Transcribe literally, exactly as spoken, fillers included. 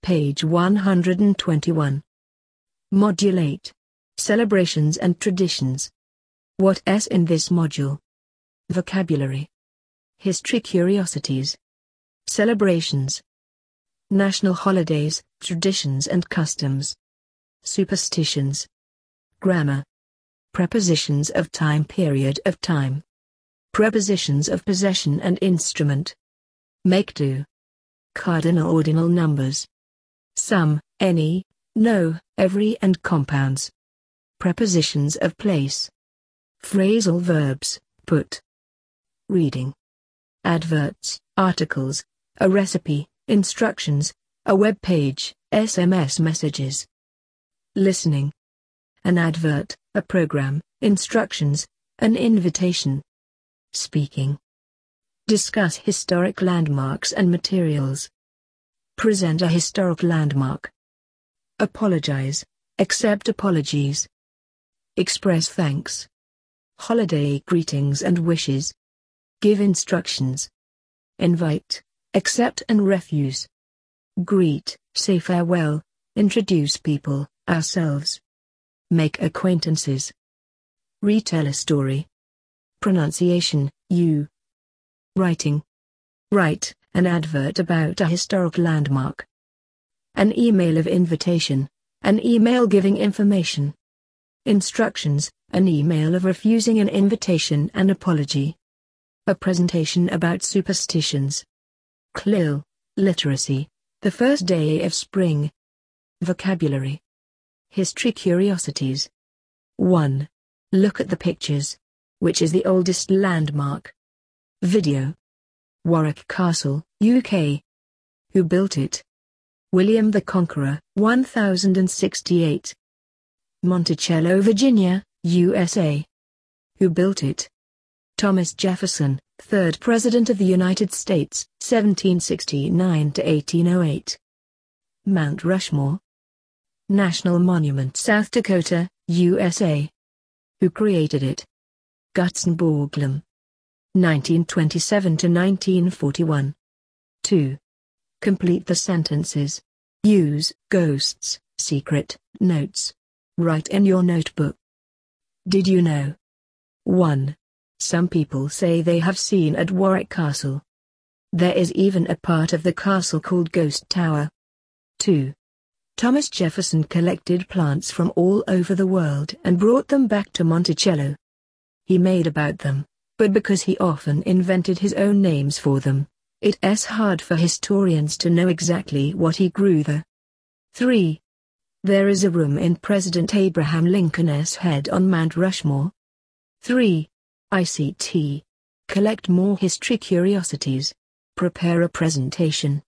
page one hundred twenty-one. Module eight. Celebrations and Traditions. What's in this module? Vocabulary. History curiosities. Celebrations. National holidays, traditions and customs. Superstitions. Grammar. Prepositions of time, period of time. Prepositions of possession and instrument. Make do. Cardinal ordinal numbers. Some, any, no, every and compounds. Prepositions of place. Phrasal verbs, put. Reading. Adverts, articles, a recipe, instructions, a web page, S M S messages. Listening. An advert, a program, instructions, an invitation. Speaking. Discuss historic landmarks and materials. Present a historic landmark. Apologize, accept apologies. Express thanks. Holiday greetings and wishes. Give instructions. Invite, accept and refuse. Greet, say farewell, introduce people, ourselves. Make acquaintances. Retell a story. Pronunciation, you. Writing. Write an advert about a historic landmark. An email of invitation, an email giving information. Instructions, an email of refusing an invitation and apology. A presentation about superstitions. Clill, literacy, the first day of spring. Vocabulary. History curiosities. one. Look at the pictures. Which is the oldest landmark? Video. Warwick Castle, U K. Who built it? William the Conqueror, one thousand sixty-eight. Monticello, Virginia, U S A. Who built it? Thomas Jefferson, third President of the United States, seventeen sixty-nine to eighteen oh eight. Mount Rushmore. National Monument, South Dakota, U S A. Who created it? Gutzon Borglum. nineteen twenty-seven to nineteen forty-one. two. Complete the sentences. Use ghosts, secret, notes. Write in your notebook. Did you know? one. Some people say they have seen at Warwick Castle. There is even a part of the castle called Ghost Tower. two. Thomas Jefferson collected plants from all over the world and brought them back to Monticello. He made about them, but because he often invented his own names for them, it's hard for historians to know exactly what he grew there. three. There is a room in President Abraham Lincoln's head on Mount Rushmore. three. I C T. Collect more history curiosities. Prepare a presentation.